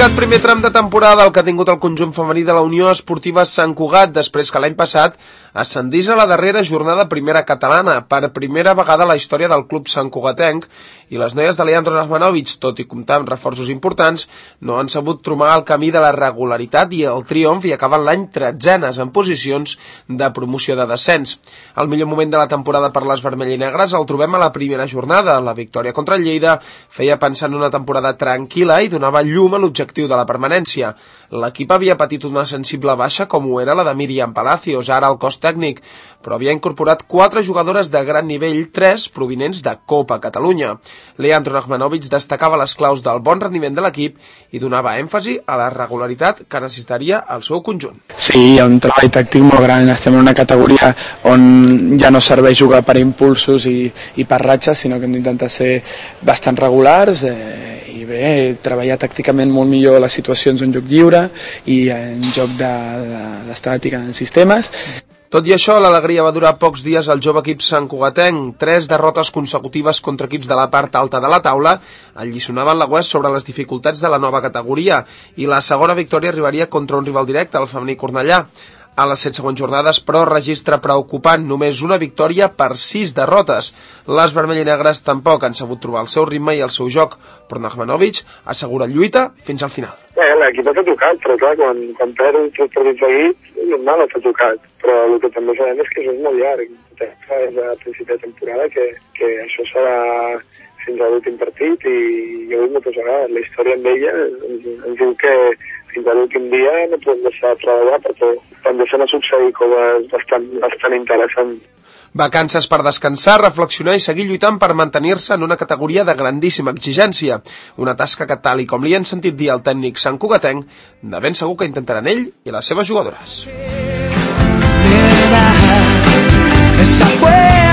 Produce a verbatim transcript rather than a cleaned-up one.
Complicat primer tram de temporada el que ha tingut el conjunt femení de la Unió Esportiva Sant Cugat després que l'any passat ascendís a la darrera jornada primera catalana per primera vegada a la història del club santcugatenc, i les noies de Leandro Nachmanovic, tot i comptar amb reforços importants, no han sabut trobar el camí de la regularitat i el triomf i acaben l'any tretzenes en posicions de promoció de descens. El millor moment de la temporada per les vermell i negres el trobem a la primera jornada. La victòria contra el Lleida feia pensar en una temporada tranquil·la i donava llum a l'objectiu de la permanència. L'equip havia patit una sensible baixa com ho era la de Míriam Palacios, ara al cos tècnic, però havia incorporat quatre jugadores de gran nivell, tres provinents de Copa Catalunya. Leandro Nachmanovic destacava les claus del bon rendiment de l'equip i donava èmfasi a la regularitat que necessitaria el seu conjunt. Sí, hi ha un treball tàctic molt gran. Estem en una categoria on ja no serveix jugar per impulsos i, i per ratxes, sinó que hem d'intentar ser bastant regulars, eh, i bé, treballar tàcticament molt millor les situacions en joc lliure i en joc d'estàtica en sistemes. Tot i això, l'alegria va durar pocs dies al jove equip santcugatenc. Tres derrotes consecutives contra equips de la part alta de la taula alliçonaven la West sobre les dificultats de la nova categoria, i la segona victòria arribaria contra un rival directe, el femení Cornellà. A les set següents jornades, però, registre preocupant, només una victòria per sis derrotes. Les vermell i negres tampoc han sabut trobar el seu ritme i el seu joc, però Nachmanovic assegura lluita fins al final. Bé, l'equip ha tocat, però clar, quan, quan perd un tres partits seguits, normal ha tocat, però el que també sabem és que això és molt llarg. Des de principi de temporada que, que això serà fins a l'últim partit, i jo ho he dit moltes vegades, la història amb ella ens, ens diu que fins a l'últim dia no podem deixar de treballar, perquè també se n'ha succeït coses bastant, bastant interessants. Vacances per descansar, reflexionar i seguir lluitant per mantenir-se en una categoria de grandíssima exigència. Una tasca que, tal i com li han sentit dir al tècnic santcugatenc, de ben segur que intentaran ell i les seves jugadores. Esa fue